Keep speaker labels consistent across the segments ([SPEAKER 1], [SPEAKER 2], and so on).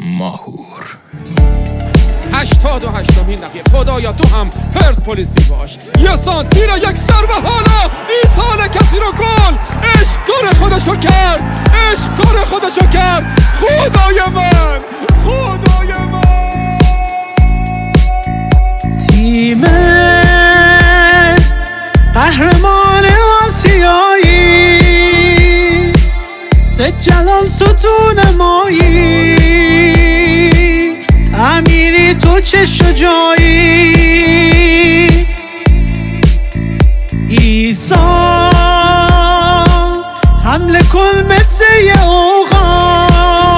[SPEAKER 1] ماهور
[SPEAKER 2] 88مین دقیقه خدایا تو هم پرسپولیسی باش. یه سانتی را یک سر و حالا این سال کسی رو گل. عشق کار خودشو کرد، عشق کار خودشو کرد. خدای من، خدای من.
[SPEAKER 3] تیم قهرمان آسیایی، سه جلال ستون مایی، امیری تو چه شجاعی. ایسا حمله کن مثل یه اوغا،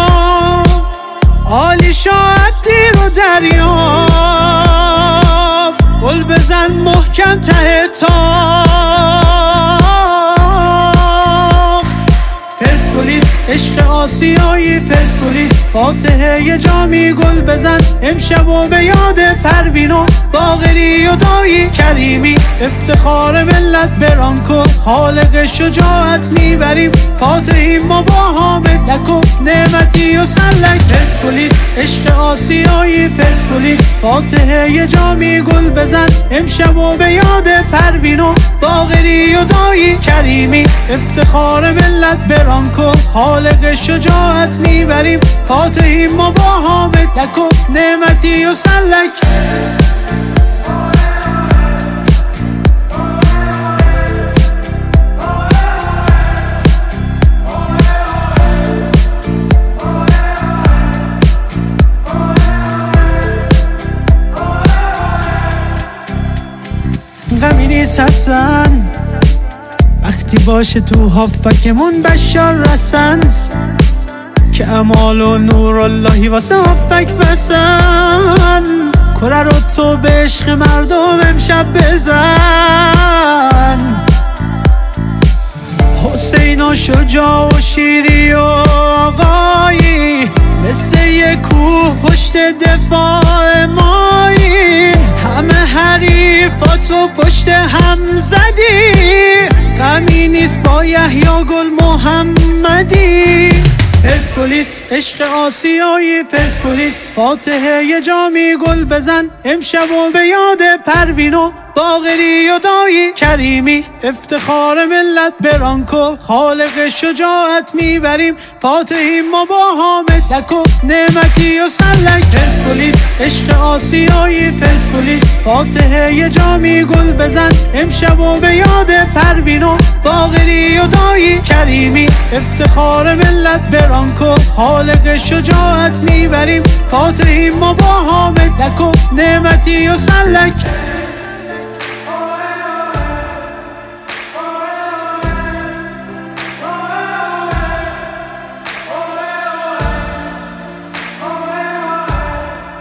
[SPEAKER 3] عالی شاید دیر و دریاب، گل بزن محکم ته تاب. پرسپولیس عشق آسیایی، پرسپولیس فاتحه یه جامی، گل بزن امشب و به یاد پروین و باقری و دایی کریمی. افتخار ملت برانکو، خالق شجاعت میبریم، فاتحیم ما با حامد لکو نعمتی و سلک. پرسپولیس عشق آسیایی، پرسپولیس فاتحه یه جامی، گل بزن امشب و به یاد پروین و باقری و دایی کریمی. افتخار ملت برانکو، خالق شجاعت میبریم، فاتحیم ما با حامد لکو نعمتی و سلک. غمی نیست حسن وقتی باشه تو هافکمون بشار رسن، که امال و نور اللهی واسه هافک بسن. کره رو تو به عشق مردم امشب بزن. حسین و شجاع و شیری و آقایی، مثل یه کوه پشت دفاع مایی. همه حریفاتو پشت هم زدی، غمی نیست با یحیی گل محمدی. پرسپولیس عشق آسیایی، پرسپولیس فاتحه یه جامی، گل بزن امشب و به یاد پروین و باقری و دایی کریمی. افتخار ملت برانکو، خالق شجاعت میبریم، فاتحیم ما با حامد لکو نعمتی و سلک. پرسپولیس عشق آسیایی، پرسپولیس فاتحه یه جامی، گل بزن امشب و به یاد پروین و باقری و دایی کریمی. افتخار ملت برانکو، خالق شجاعت میبریم، فاتحیم ما با حامد لکو نعمتی و سلک.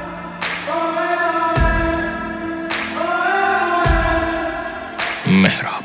[SPEAKER 1] مهران.